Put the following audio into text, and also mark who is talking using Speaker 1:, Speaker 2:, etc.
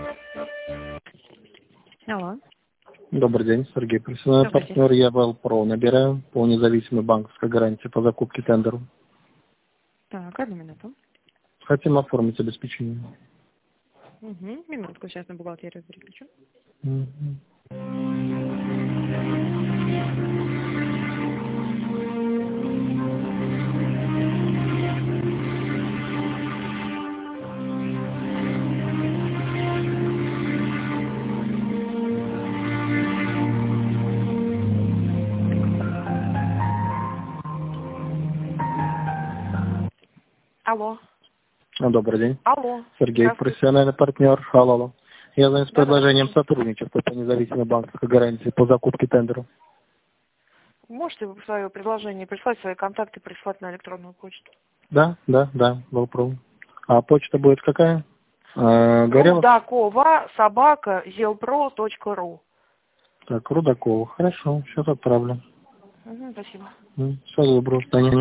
Speaker 1: Алло.
Speaker 2: Добрый день, Сергей. Профессиональный партнер ЯВЛ-ПРО. Набираю по независимой банковской гарантии по закупке тендеру.
Speaker 1: Так, 1 минуту.
Speaker 2: Хотим оформить обеспечение.
Speaker 1: Угу. Минутку, сейчас на бухгалтерию переключу. Алло.
Speaker 2: Добрый день.
Speaker 1: Алло.
Speaker 2: Сергей, профессиональный партнер. Алло. Я звоню с
Speaker 1: Да,
Speaker 2: предложением сотрудничества по независимой банковской гарантии по закупке тендеру.
Speaker 1: Можете вы свое предложение прислать, свои контакты прислать на электронную почту?
Speaker 2: Да, ВЛПРО. А почта будет какая? Горелов?
Speaker 1: Рудакова@zelpro.ru.
Speaker 2: Так, Рудакова. Хорошо, сейчас отправлю.
Speaker 1: Спасибо.
Speaker 2: Всего доброго.